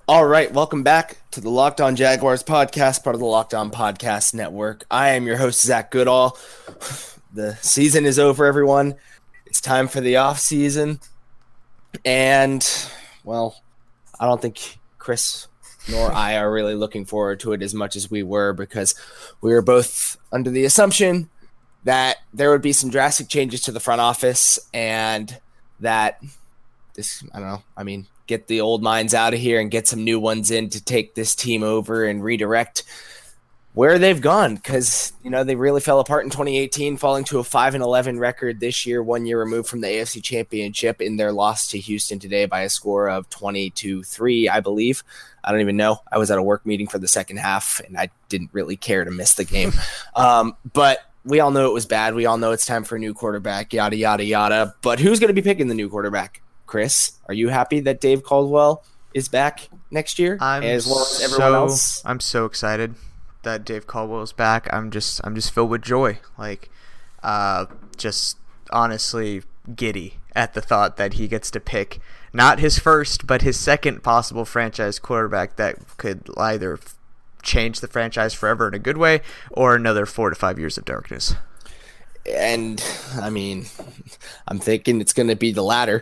All right, welcome back to the Locked On Jaguars podcast, part of the Locked On Podcast Network. I am your host, Zach Goodall. The season is over, everyone. It's time for the off season. And, well, I don't think Chris nor I are really looking forward to it as much as we were, because we were both under the assumption that there would be some drastic changes to the front office and that get the old minds out of here and get some new ones in to take this team over and redirect where they've gone. Because, they really fell apart in 2018, falling to a 5-11 record this year, 1 year removed from the AFC Championship in their loss to Houston today by a score of 20-3, I believe. I don't even know. I was at a work meeting for the second half, and I didn't really care to miss the game. But we all know it was bad. We all know it's time for a new quarterback, yada, yada, yada. But who's going to be picking the new quarterback? Chris, are you happy that Dave Caldwell is back next year as well as everyone else? I'm so excited that Dave Caldwell is back. I'm just filled with joy. Just honestly giddy at the thought that he gets to pick not his first, but his second possible franchise quarterback that could either change the franchise forever in a good way or another 4 to 5 years of darkness. And, I'm thinking it's going to be the latter.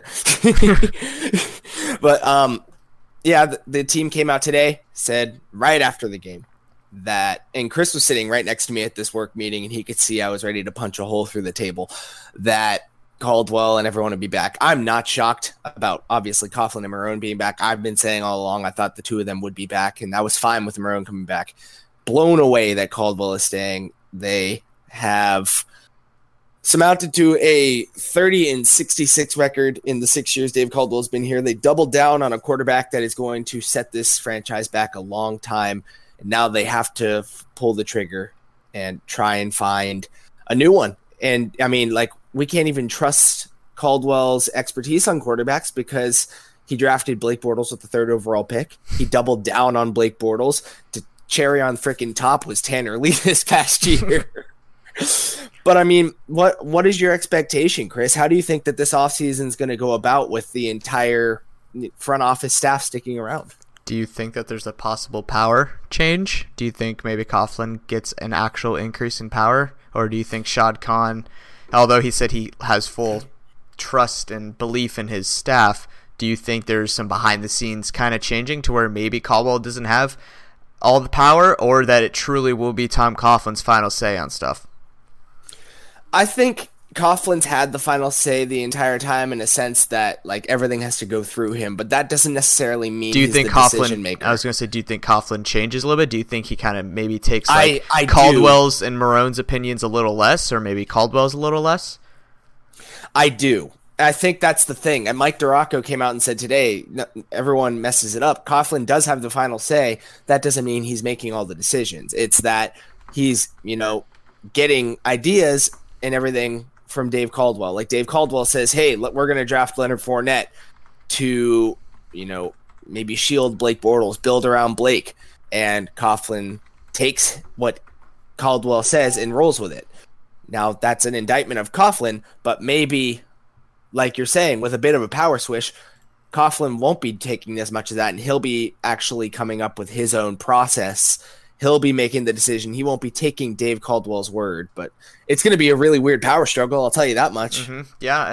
But, the team came out today, said right after the game that, and Chris was sitting right next to me at this work meeting, and he could see I was ready to punch a hole through the table, that Caldwell and everyone would be back. I'm not shocked about, obviously, Coughlin and Marrone being back. I've been saying all along I thought the two of them would be back, and I was fine with Marrone coming back. Blown away that Caldwell is staying. They have surmounted to a 30-66 record in the 6 years Dave Caldwell's been here. They doubled down on a quarterback that is going to set this franchise back a long time. And now they have to pull the trigger and try and find a new one. And, we can't even trust Caldwell's expertise on quarterbacks because he drafted Blake Bortles with the 3rd overall pick. He doubled down on Blake Bortles. The cherry on frickin' top was Tanner Lee this past year. But what is your expectation, Chris? How do you think that this offseason is going to go about with the entire front office staff sticking around? Do you think that there's a possible power change? Do you think maybe Coughlin gets an actual increase in power? Or do you think Shad Khan, although he said he has full trust and belief in his staff, do you think there's some behind the scenes kind of changing to where maybe Caldwell doesn't have all the power, or that it truly will be Tom Coughlin's final say on stuff? I think Coughlin's had the final say the entire time in a sense that everything has to go through him, but that doesn't necessarily mean he's the decision maker. I was going to say, do you think Coughlin changes a little bit? Do you think he kind of maybe takes I Caldwell's and Marrone's opinions a little less, or maybe Caldwell's a little less? I do. I think that's the thing. And Mike Duraco came out and said today, everyone messes it up. Coughlin does have the final say. That doesn't mean he's making all the decisions. It's that he's, getting ideas and everything from Dave Caldwell. Like Dave Caldwell says, hey, we're going to draft Leonard Fournette to, maybe shield Blake Bortles, build around Blake. And Coughlin takes what Caldwell says and rolls with it. Now, that's an indictment of Coughlin, but maybe, like you're saying, with a bit of a power switch, Coughlin won't be taking as much of that, and he'll be actually coming up with his own process. He'll be making the decision. He won't be taking Dave Caldwell's word, but it's going to be a really weird power struggle, I'll tell you that much. Mm-hmm. Yeah,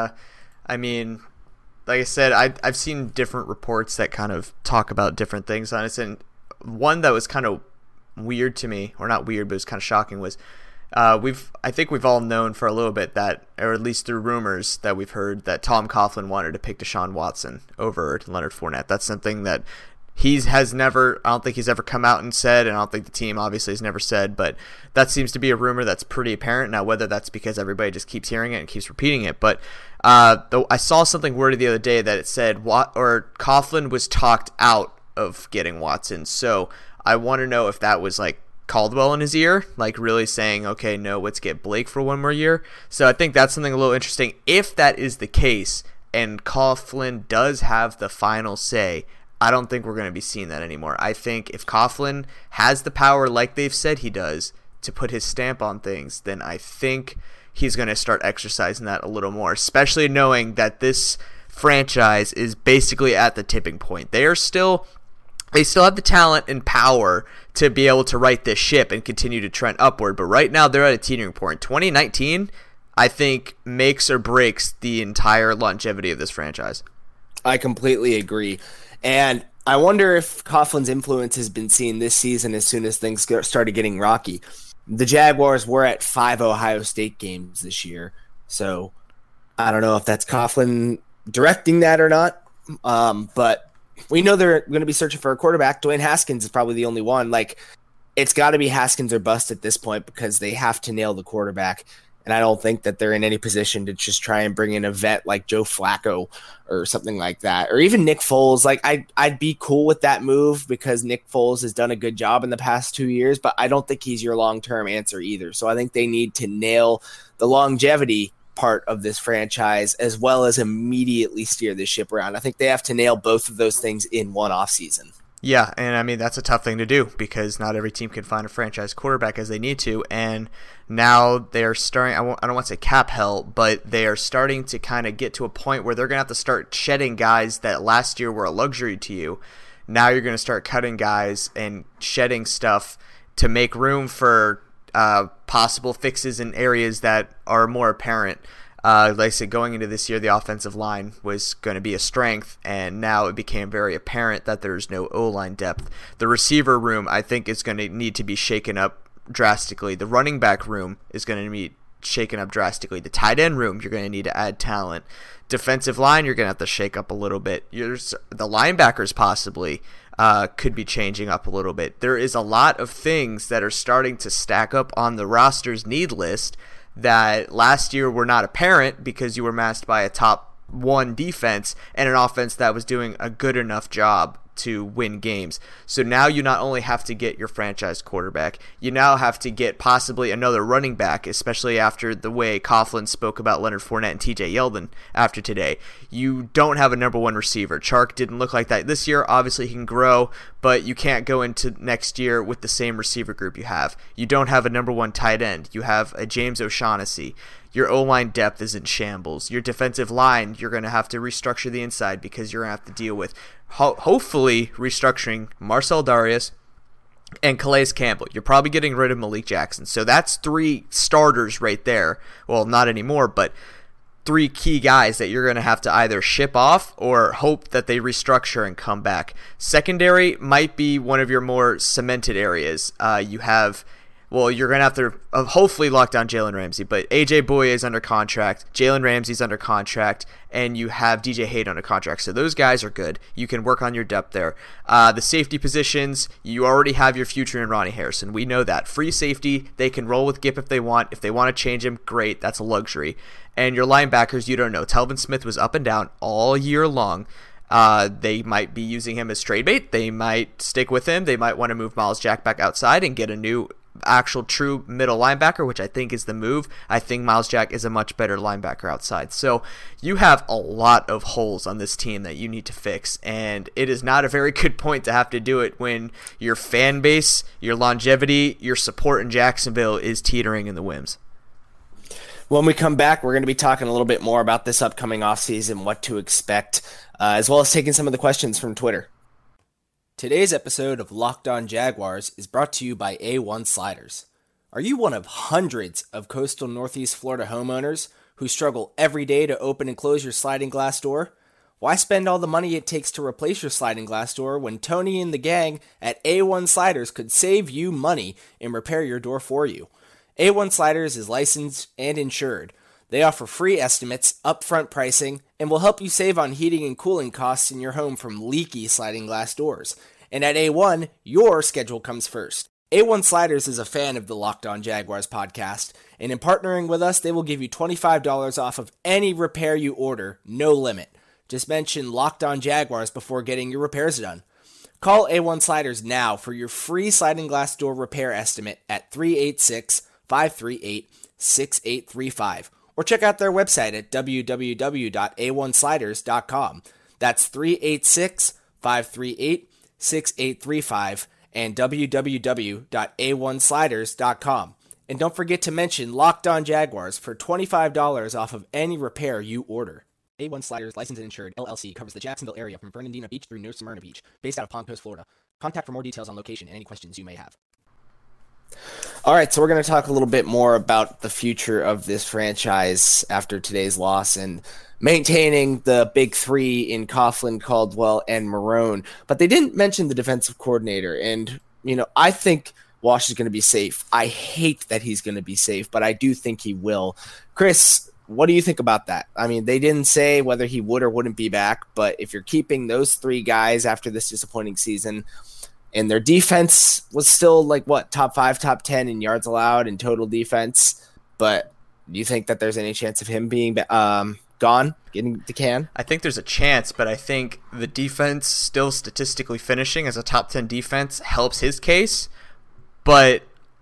and like I said, I've seen different reports that kind of talk about different things on it, and one that was kind of weird to me, or not weird, but it was kind of shocking, was I think we've all known for a little bit that, or at least through rumors that we've heard, that Tom Coughlin wanted to pick Deshaun Watson over Leonard Fournette. That's something that I don't think he's ever come out and said, and I don't think the team obviously has never said, but that seems to be a rumor that's pretty apparent. Now, whether that's because everybody just keeps hearing it and keeps repeating it, but though I saw something wordy the other day that it said Coughlin was talked out of getting Watson. So I want to know if that was Caldwell in his ear, really saying, okay, no, let's get Blake for one more year. So I think that's something a little interesting. If that is the case and Coughlin does have the final say, I don't think we're going to be seeing that anymore. I think if Coughlin has the power, like they've said he does, to put his stamp on things, then I think he's going to start exercising that a little more, especially knowing that this franchise is basically at the tipping point. They are still they still have the talent and power to be able to right this ship and continue to trend upward. But right now they're at a teetering point. 2019, I think, makes or breaks the entire longevity of this franchise. I completely agree. And I wonder if Coughlin's influence has been seen this season as soon as things started getting rocky. The Jaguars were at 5 Ohio State games this year. So I don't know if that's Coughlin directing that or not. But we know they're going to be searching for a quarterback. Dwayne Haskins is probably the only one. Like, it's got to be Haskins or bust at this point because they have to nail the quarterback. And I don't think that they're in any position to just try and bring in a vet like Joe Flacco or something like that. Or even Nick Foles. Like, I'd be cool with that move because Nick Foles has done a good job in the past 2 years, but I don't think he's your long-term answer either. So I think they need to nail the longevity part of this franchise as well as immediately steer this ship around. I think they have to nail both of those things in one offseason. Yeah, and I mean, that's a tough thing to do because not every team can find a franchise quarterback as they need to, and now they're starting, I don't want to say cap hell, but they are starting to kind of get to a point where they're going to have to start shedding guys that last year were a luxury to you. Now you're going to start cutting guys and shedding stuff to make room for possible fixes in areas that are more apparent. Like I said, going into this year, the offensive line was going to be a strength, and now it became very apparent that there's no O-line depth. The receiver room, I think, is going to need to be shaken up drastically. The running back room is going to be shaken up drastically. The tight end room, you're going to need to add talent. Defensive line, you're going to have to shake up a little bit. The linebackers possibly could be changing up a little bit. There is a lot of things that are starting to stack up on the roster's need list that last year were not apparent because you were masked by a top 1 defense and an offense that was doing a good enough job to win games. So now you not only have to get your franchise quarterback, you now have to get possibly another running back, especially after the way Coughlin spoke about Leonard Fournette and TJ Yeldon after today. You don't have a number 1 receiver. Chark didn't look like that this year. Obviously he can grow, but you can't go into next year with the same receiver group you have. You don't have a number 1 tight end. You have a James O'Shaughnessy. Your O-line depth is in shambles. Your defensive line, you're going to have to restructure the inside because you're going to have to deal with hopefully restructuring Marcel Darius and Calais Campbell. You're probably getting rid of Malik Jackson. So that's 3 starters right there. Well, not anymore, but 3 key guys that you're going to have to either ship off or hope that they restructure and come back. Secondary might be one of your more cemented areas. You're going to have to hopefully lock down Jalen Ramsey, but A.J. Boye is under contract, Jalen Ramsey's under contract, and you have DJ Hayden under contract. So those guys are good. You can work on your depth there. The safety positions, you already have your future in Ronnie Harrison. We know that. Free safety, they can roll with Gipp if they want. If they want to change him, great. That's a luxury. And your linebackers, you don't know. Telvin Smith was up and down all year long. They might be using him as trade bait. They might stick with him. They might want to move Miles Jack back outside and get a new actual true middle linebacker, which I think is the move. I think Miles Jack is a much better linebacker outside. So you have a lot of holes on this team that you need to fix, and it is not a very good point to have to do it when your fan base, your longevity, your support in Jacksonville is teetering in the whims. When we come back, we're going to be talking a little bit more about this upcoming offseason, what to expect, as well as taking some of the questions from Twitter. Today's episode of Locked On Jaguars is brought to you by A1 Sliders. Are you one of hundreds of coastal Northeast Florida homeowners who struggle every day to open and close your sliding glass door? Why spend all the money it takes to replace your sliding glass door when Tony and the gang at A1 Sliders could save you money and repair your door for you? A1 Sliders is licensed and insured. They offer free estimates, upfront pricing, and will help you save on heating and cooling costs in your home from leaky sliding glass doors. And at A1, your schedule comes first. A1 Sliders is a fan of the Locked On Jaguars podcast, and in partnering with us, they will give you $25 off of any repair you order, no limit. Just mention Locked On Jaguars before getting your repairs done. Call A1 Sliders now for your free sliding glass door repair estimate at 386-538-6835. Or check out their website at www.a1sliders.com. That's 386-538-6835 and www.a1sliders.com. And don't forget to mention Locked On Jaguars for $25 off of any repair you order. A1 Sliders, licensed and insured, LLC, covers the Jacksonville area from Fernandina Beach through New Smyrna Beach, based out of Palm Coast, Florida. Contact for more details on location and any questions you may have. All right, so we're going to talk a little bit more about the future of this franchise after today's loss and maintaining the big three in Coughlin, Caldwell, and Marrone. But they didn't mention the defensive coordinator, and I think Wash is going to be safe. I hate that he's going to be safe, but I do think he will. Chris, what do you think about that? I mean, they didn't say whether he would or wouldn't be back, but if you're keeping those three guys after this disappointing season, and their defense was still top 5, top 10 in yards allowed and total defense, but do you think that there's any chance of him being gone, getting the can? I think there's a chance, but I think the defense still statistically finishing as a top 10 defense helps his case. But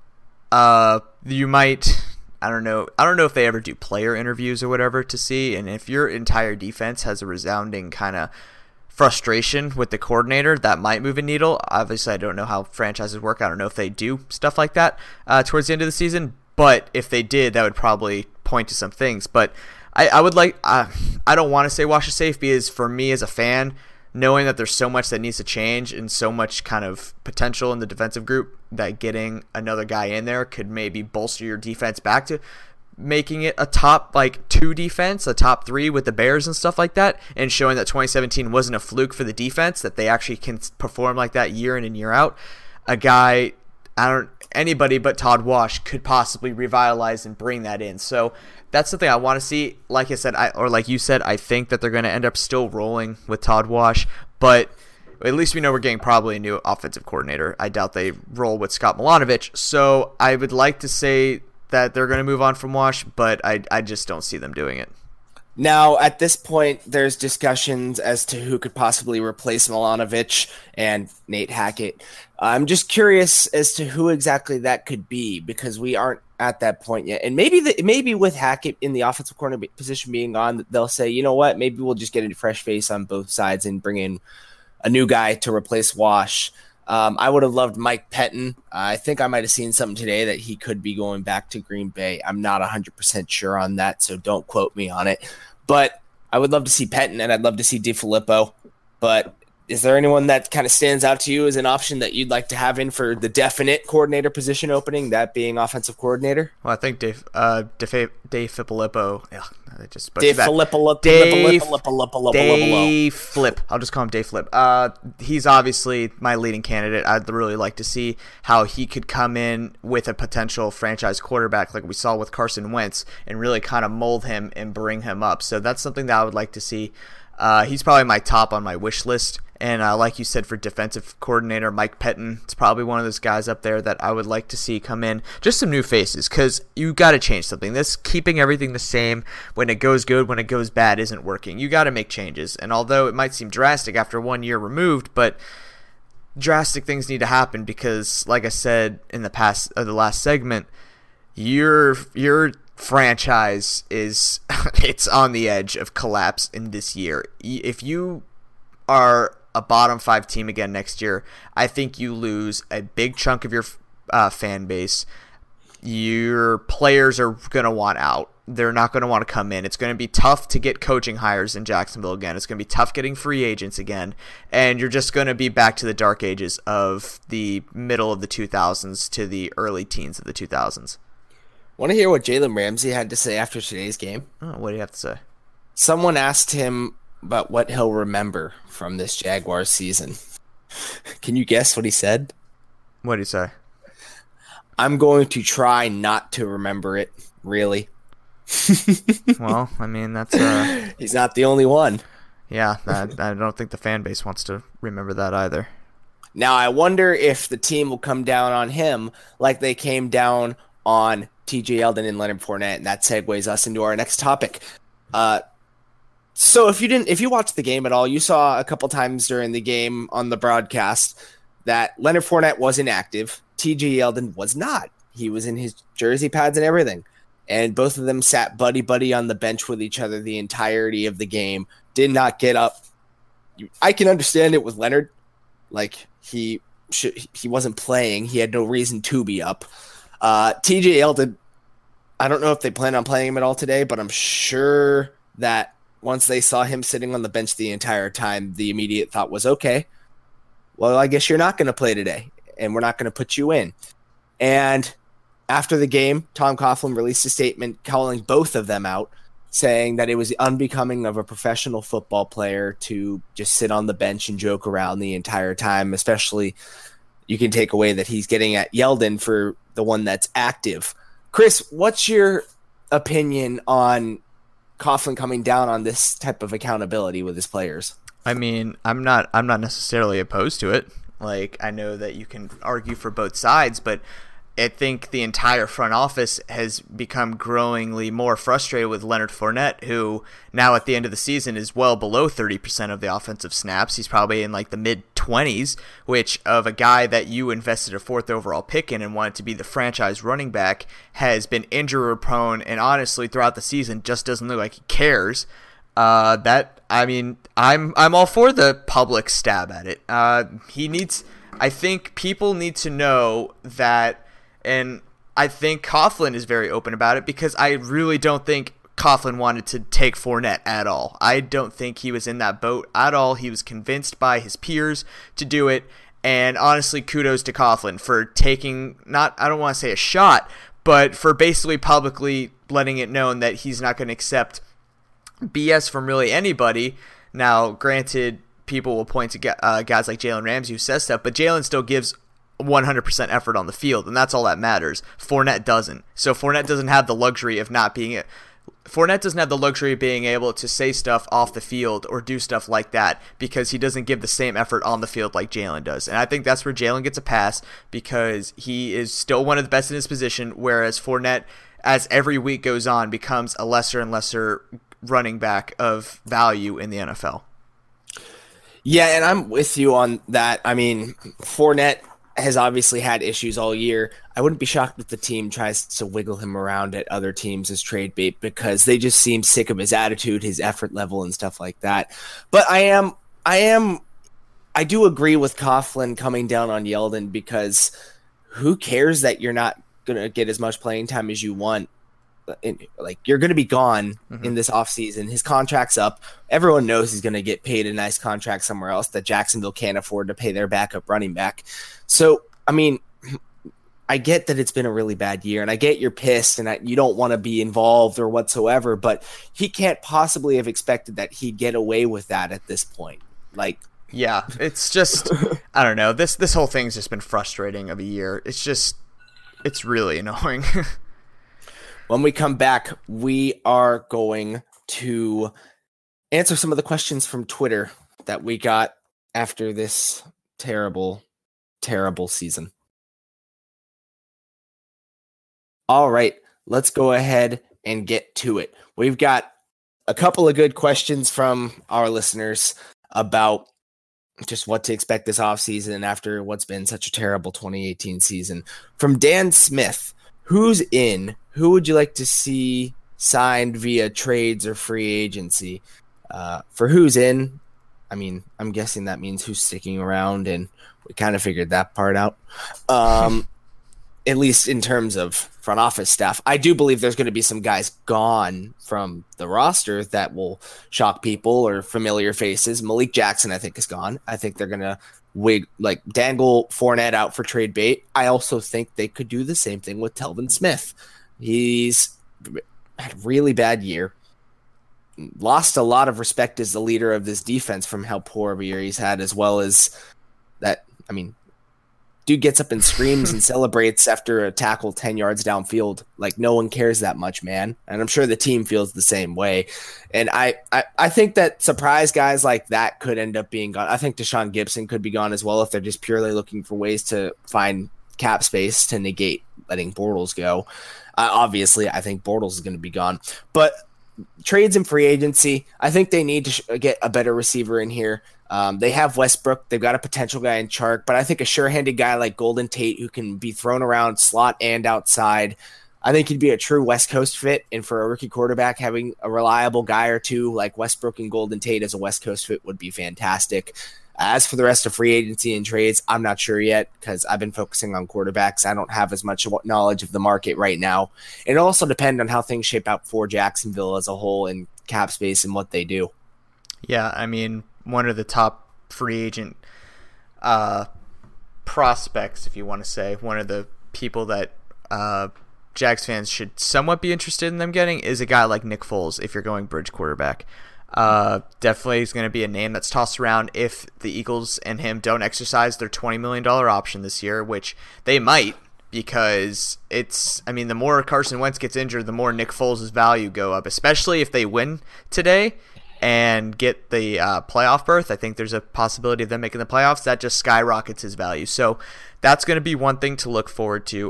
you might, I don't know if they ever do player interviews or whatever to see, and if your entire defense has a resounding kind of frustration with the coordinator, that might move a needle. Obviously, I don't know how franchises work. I don't know if they do stuff like that towards the end of the season, but if they did, that would probably point to some things. But I don't want to say Wash is safe, because for me as a fan, knowing that there's so much that needs to change and so much kind of potential in the defensive group, that getting another guy in there could maybe bolster your defense back to making it a top 2 defense, a top 3 with the Bears and stuff like that, and showing that 2017 wasn't a fluke for the defense, that they actually can perform like that year in and year out. A guy, anybody but Todd Wash could possibly revitalize and bring that in. So that's something I want to see. Like I said, like you said, I think that they're going to end up still rolling with Todd Wash, but at least we know we're getting probably a new offensive coordinator. I doubt they roll with Scott Milanovich. So I would like to say that they're going to move on from Wash, but I just don't see them doing it. Now, at this point, there's discussions as to who could possibly replace Milanovich and Nate Hackett. I'm just curious as to who exactly that could be, because we aren't at that point yet. And maybe with Hackett in the offensive coordinator position being gone, they'll say, you know what, maybe we'll just get a fresh face on both sides and bring in a new guy to replace Wash. I would have loved Mike Pettin. I think I might have seen something today that he could be going back to Green Bay. I'm not 100% sure on that, so don't quote me on it. But I would love to see Pettin, and I'd love to see DeFilippo. But is there anyone that kind of stands out to you as an option that you'd like to have in for the definite coordinator position opening, that being offensive coordinator? Well, I think Dave Filippo. Yeah, I just Dave Filippo. Dave Flip. I'll just call him Dave Flip. He's obviously my leading candidate. I'd really like to see how he could come in with a potential franchise quarterback like we saw with Carson Wentz and really kind of mold him and bring him up. So that's something that I would like to see. He's probably my top on my wish list. And like you said, for defensive coordinator, Mike Pettin, it's probably one of those guys up there that I would like to see come in. Just some new faces, because you got to change something. This keeping everything the same when it goes good, when it goes bad isn't working. You got to make changes. And although it might seem drastic after 1 year removed, but drastic things need to happen because, like I said in the last segment, your franchise is it's on the edge of collapse in this year. If you are a bottom 5 team again next year, I think you lose a big chunk of your fan base. Your players are going to want out. They're not going to want to come in. It's going to be tough to get coaching hires in Jacksonville again. It's going to be tough getting free agents again. And you're just going to be back to the dark ages of the middle of the 2000s to the early teens of the 2000s. Want to hear what Jalen Ramsey had to say after today's game? Oh, what do you have to say? Someone asked him about what he'll remember from this Jaguars season. Can you guess what he said? What did he say? I'm going to try not to remember it, really. Well, I mean, that's... He's not the only one. Yeah, I don't think the fan base wants to remember that either. Now, I wonder if the team will come down on him like they came down on TJ Yeldon and Leonard Fournette, and that segues us into our next topic. So if you watched the game at all, you saw a couple times during the game on the broadcast that Leonard Fournette was inactive. TJ Yeldon was not. He was in his jersey pads and everything. And both of them sat buddy-buddy on the bench with each other the entirety of the game, did not get up. I can understand it with Leonard. Like, he wasn't playing. He had no reason to be up. TJ Yeldon, I don't know if they plan on playing him at all today, but I'm sure that once they saw him sitting on the bench the entire time, the immediate thought was, okay, well, I guess you're not going to play today, and we're not going to put you in. And after the game, Tom Coughlin released a statement calling both of them out, saying that it was unbecoming of a professional football player to just sit on the bench and joke around the entire time, especially you can take away that he's getting at Yeldon for the one that's active. Chris, what's your opinion on Coughlin coming down on this type of accountability with his players? I mean, I'm not necessarily opposed to it. Like, I know that you can argue for both sides, but I think the entire front office has become growingly more frustrated with Leonard Fournette, who now at the end of the season is well below 30% of the offensive snaps. He's probably in like the mid-20s, which of a guy that you invested a 4th overall pick in and wanted to be the franchise running back has been injury-prone and honestly throughout the season just doesn't look like he cares. I'm all for the public stab at it. I think people need to know that. And I think Coughlin is very open about it because I really don't think Coughlin wanted to take Fournette at all. I don't think he was in that boat at all. He was convinced by his peers to do it. And honestly, kudos to Coughlin for taking, I don't want to say a shot, but for basically publicly letting it known that he's not going to accept BS from really anybody. Now, granted, people will point to guys like Jalen Ramsey who says stuff, but Jalen still gives 100% effort on the field, and that's all that matters. Fournette doesn't. So Fournette doesn't have the luxury of being able to say stuff off the field or do stuff like that because he doesn't give the same effort on the field like Jalen does. And I think that's where Jalen gets a pass because he is still one of the best in his position, whereas Fournette, as every week goes on, becomes a lesser and lesser running back of value in the NFL. Yeah, and I'm with you on that. I mean, Fournette has obviously had issues all year. I wouldn't be shocked if the team tries to wiggle him around at other teams as trade bait because they just seem sick of his attitude, his effort level, and stuff like that. But I do agree with Coughlin coming down on Yeldon because who cares that you're not going to get as much playing time as you want? Like, you're going to be gone in this offseason. His contract's up. Everyone knows he's going to get paid a nice contract somewhere else that Jacksonville can't afford to pay their backup running back. So, I mean, I get that it's been a really bad year, and I get you're pissed and you don't want to be involved or whatsoever, but he can't possibly have expected that he'd get away with that at this point. Like, yeah, it's just, I don't know. This whole thing's just been frustrating of a year. It's really annoying. When we come back, we are going to answer some of the questions from Twitter that we got after this terrible, terrible season. All right, let's go ahead and get to it. We've got a couple of good questions from our listeners about just what to expect this offseason after what's been such a terrible 2018 season. From Dan Smith, who's in? Who would you like to see signed via trades or free agency? For who's in, I mean, I'm guessing that means who's sticking around, and we kind of figured that part out. At least in terms of front office staff. I do believe there's going to be some guys gone from the roster that will shock people or familiar faces. Malik Jackson, I think, is gone. I think they're going to dangle Fournette out for trade bait. I also think they could do the same thing with Telvin Smith. He's had a really bad year. Lost a lot of respect as the leader of this defense from how poor of a year he's had, as well as that, I mean, dude gets up and screams and celebrates after a tackle 10 yards downfield. Like, no one cares that much, man. And I'm sure the team feels the same way. And I think that surprise guys like that could end up being gone. I think Deshaun Gibson could be gone as well if they're just purely looking for ways to find cap space to negate letting Bortles go. Obviously, I think Bortles is going to be gone. But trades and free agency, I think they need to get a better receiver in here. They have Westbrook. They've got a potential guy in Chark, but I think a sure-handed guy like Golden Tate who can be thrown around slot and outside, I think he'd be a true West Coast fit. And for a rookie quarterback, having a reliable guy or two like Westbrook and Golden Tate as a West Coast fit would be fantastic. As for the rest of free agency and trades, I'm not sure yet because I've been focusing on quarterbacks. I don't have as much knowledge of the market right now. It'll also depend on how things shape out for Jacksonville as a whole and cap space and what they do. Yeah, I mean, one of the top free agent prospects, if you want to say, one of the people that Jags fans should somewhat be interested in them getting is a guy like Nick Foles if you're going bridge quarterback. Definitely is going to be a name that's tossed around if the Eagles and him don't exercise their $20 million option this year, which they might, because the more Carson Wentz gets injured, the more Nick Foles' value go up, especially if they win today and get the playoff berth. I think there's a possibility of them making the playoffs. That just skyrockets his value. So that's going to be one thing to look forward to.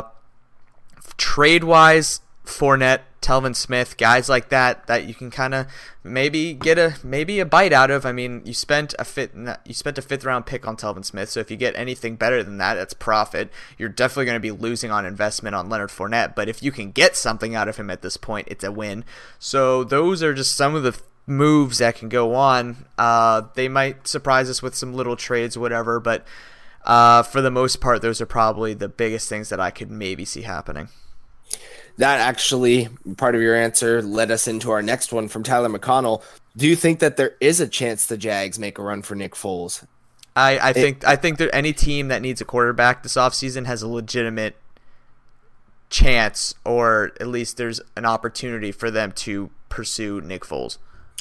Trade-wise, Fournette, Telvin Smith, guys like that you can kind of maybe get a bite out of. I mean, you spent a fifth round pick on Telvin Smith, so if you get anything better than that, that's profit. You're definitely going to be losing on investment on Leonard Fournette, but if you can get something out of him at this point, it's a win. So those are just some of the moves that can go on. They might surprise us with some little trades, whatever, but for the most part, those are probably the biggest things that I could maybe see happening. That actually, part of your answer led us into our next one from Tyler McConnell. Do you think that there is a chance the Jags make a run for Nick Foles? I think that any team that needs a quarterback this offseason has a legitimate chance, or at least there's an opportunity for them to pursue Nick Foles.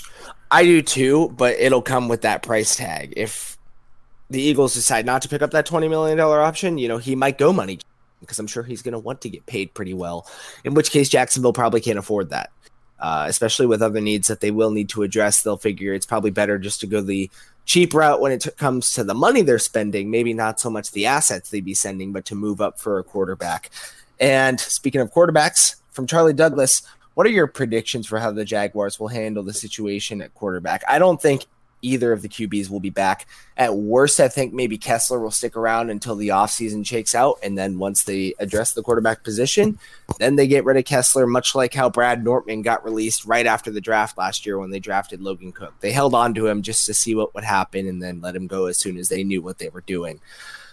I do too, but it'll come with that price tag. If the Eagles decide not to pick up that $20 million option, he might go money, because I'm sure he's going to want to get paid pretty well, in which case Jacksonville probably can't afford that, especially with other needs that they will need to address. They'll figure it's probably better just to go the cheap route when it comes to the money they're spending, maybe not so much the assets they'd be sending, but to move up for a quarterback. And speaking of quarterbacks, from Charlie Douglas, what are your predictions for how the Jaguars will handle the situation at quarterback? I don't think either of the QBs will be back. At worst, I think maybe Kessler will stick around until the offseason shakes out, and then once they address the quarterback position, then they get rid of Kessler, much like how Brad Nortman got released right after the draft last year when they drafted Logan Cook. They held on to him just to see what would happen and then let him go as soon as they knew what they were doing.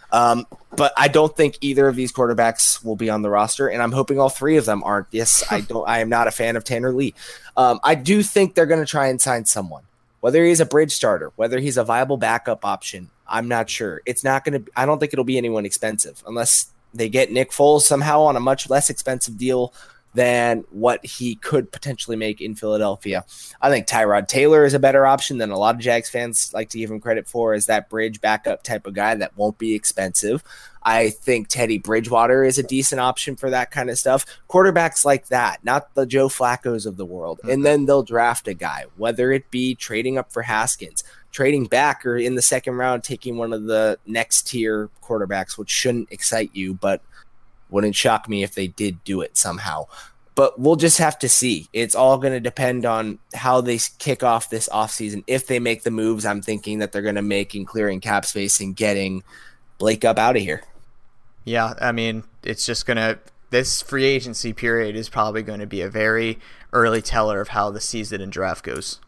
But I don't think either of these quarterbacks will be on the roster, and I'm hoping all three of them aren't. Yes, I am not a fan of Tanner Lee. I do think they're going to try and sign someone. Whether he's a bridge starter, whether he's a viable backup option, I'm not sure. I don't think it'll be anyone expensive unless they get Nick Foles somehow on a much less expensive deal than what he could potentially make in Philadelphia. I think Tyrod Taylor is a better option than a lot of Jags fans like to give him credit for, as that bridge backup type of guy that won't be expensive. I think Teddy Bridgewater is a decent option for that kind of stuff. Quarterbacks like that, not the Joe Flaccos of the world. And then they'll draft a guy, whether it be trading up for Haskins, trading back, or in the second round taking one of the next tier quarterbacks, which shouldn't excite you, but wouldn't shock me if they did do it somehow. But we'll just have to see. It's all going to depend on how they kick off this offseason. If they make the moves I'm thinking that they're going to make in clearing cap space and getting Blake up out of here. Yeah, I mean, it's just going to – this free agency period is probably going to be a very early teller of how the season and draft goes.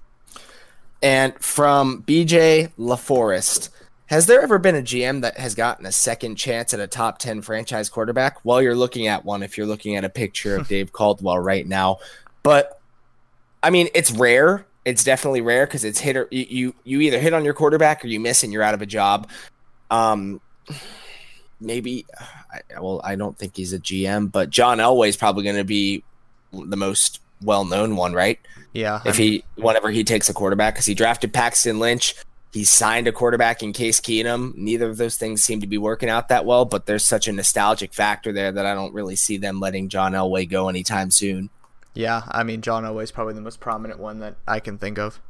And from BJ LaForest, has there ever been a GM that has gotten a second chance at a top 10 franchise quarterback? Well, you're looking at one if you're looking at a picture of Dave Caldwell right now. But, I mean, it's rare. It's definitely rare because it's hit or you either hit on your quarterback or you miss and you're out of a job. Maybe, I don't think he's a GM, but John Elway is probably going to be the most well-known one, right? Yeah. Whenever he takes a quarterback, because he drafted Paxton Lynch, he signed a quarterback in Case Keenum. Neither of those things seem to be working out that well, but there's such a nostalgic factor there that I don't really see them letting John Elway go anytime soon. Yeah, I mean, John Elway is probably the most prominent one that I can think of.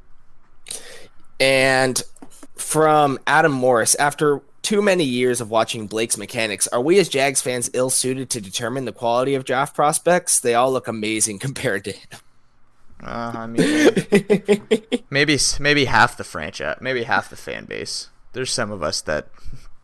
And from Adam Morris, after too many years of watching Blake's mechanics, are we as Jags fans ill-suited to determine the quality of draft prospects? They all look amazing compared to him. I mean, maybe half the franchise, maybe half the fan base. There's some of us that,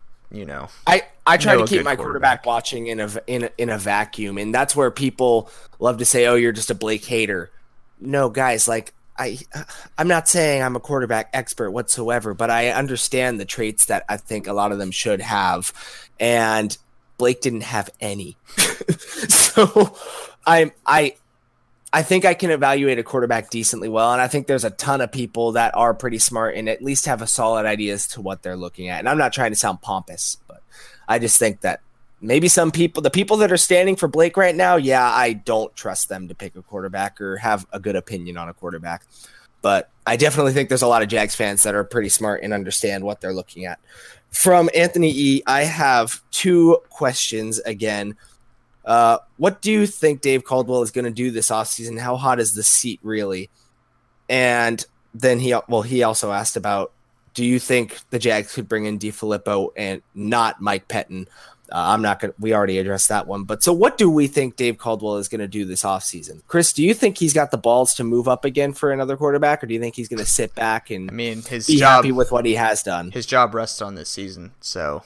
I try to keep my quarterback watching in a vacuum, and that's where people love to say, "Oh, you're just a Blake hater." No, guys, like I'm not saying I'm a quarterback expert whatsoever, but I understand the traits that I think a lot of them should have, and Blake didn't have any. So I think I can evaluate a quarterback decently well, and I think there's a ton of people that are pretty smart and at least have a solid idea as to what they're looking at. And I'm not trying to sound pompous, but I just think that maybe some people, the people that are standing for Blake right now, yeah, I don't trust them to pick a quarterback or have a good opinion on a quarterback. But I definitely think there's a lot of Jags fans that are pretty smart and understand what they're looking at. From Anthony E., I have 2 questions again. What do you think Dave Caldwell is going to do this offseason? How hot is the seat really? And then he also asked about, do you think the Jags could bring in DeFilippo and not Mike Pettin? We already addressed that one. But so what do we think Dave Caldwell is going to do this offseason? Chris, do you think he's got the balls to move up again for another quarterback, or do you think he's going to sit back and happy with what he has done? His job rests on this season, so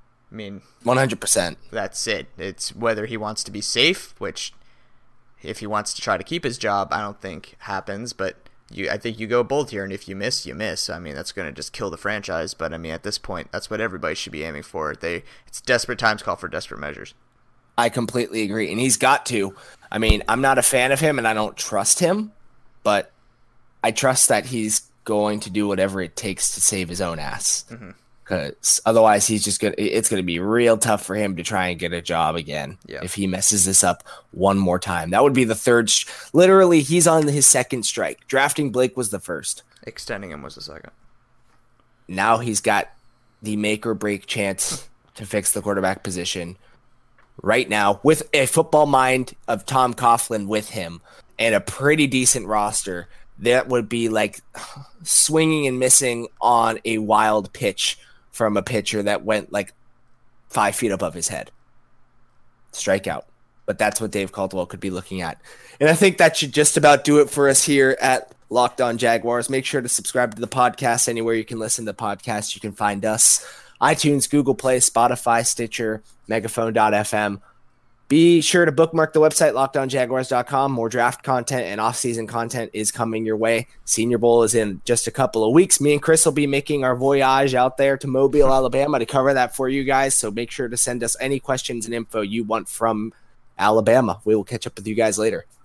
100%. That's it. It's whether he wants to be safe, which if he wants to try to keep his job, I don't think happens, but I think you go bold here, and if you miss, you miss. That's going to just kill the franchise, but at this point, that's what everybody should be aiming for. It's desperate times call for desperate measures. I completely agree, and he's got to. I'm not a fan of him, and I don't trust him, but I trust that he's going to do whatever it takes to save his own ass. Mm-hmm. Because otherwise, it's going to be real tough for him to try and get a job again if he messes this up one more time. That would be the third. Literally, he's on his second strike. Drafting Blake was the first. Extending him was the second. Now he's got the make or break chance to fix the quarterback position right now with a football mind of Tom Coughlin with him and a pretty decent roster. That would be like swinging and missing on a wild pitch from a pitcher that went like 5 feet above his head. Strikeout. But that's what Dave Caldwell could be looking at. And I think that should just about do it for us here at Locked On Jaguars. Make sure to subscribe to the podcast anywhere you can listen to podcasts. You can find us iTunes, Google Play, Spotify, Stitcher, Megaphone.fm. Be sure to bookmark the website, LockedOnJaguars.com. More draft content and off-season content is coming your way. Senior Bowl is in just a couple of weeks. Me and Chris will be making our voyage out there to Mobile, Alabama to cover that for you guys. So make sure to send us any questions and info you want from Alabama. We will catch up with you guys later.